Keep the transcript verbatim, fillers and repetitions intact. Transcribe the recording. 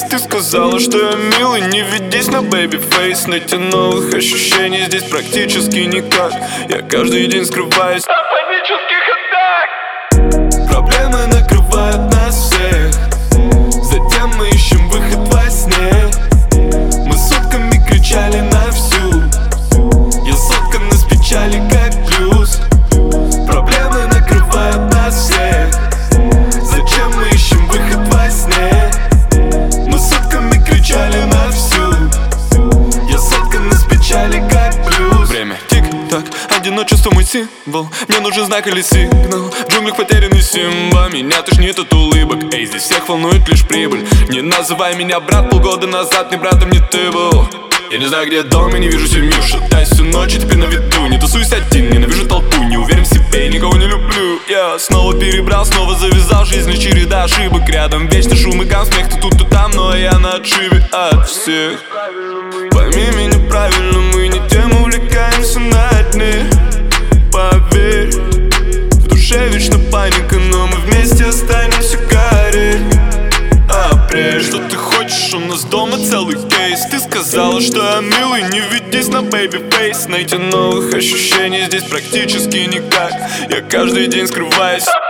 Ты сказала, что я милый, не ведись на бэйби-фейс. Найти новых ощущений здесь практически никак. Я каждый день скрываюсь от панических атак. Проблемы накрывают нас всех, затем мы ищем выход во сне. Мы сутками кричали на всю, я соткан из печали как плюс. Проблемы накрывают нас всех, зачем мы ищем выход во сне? Мы сутками кричали на всю, я соткан из печали как плюс. Время тик-так, одиночество мой символ. Мне нужен знак или сигнал. В джунглях потерянный Симба, меня тошнит от улыбок. Эй, здесь всех волнует лишь прибыль. Не называй меня брат, полгода назад ни братом, ни ты был. Я не знаю, где дом, я не вижу семью. Шатаюсь всю ночь, и теперь на виду. Не тусуюсь один, ненавижу толпу. Не уверен в себе, никого не люблю. Я снова перебрал, снова завязал. Жизнь лишь череда ошибок. Рядом вечно шум и гам, смех то тут, то там. Но я на отшибе от всех. Пойми меня правильно, мы не тем увлекаемся на дне. Поверь, в душе вечно паника, но мы вместе останемся гореть. Апрель, что ты хочешь? У нас дома целый кейс. Ты сказала, что я милый, не ведись на бэйби-фейс. Найти новых ощущений здесь практически никак. Я каждый день скрываюсь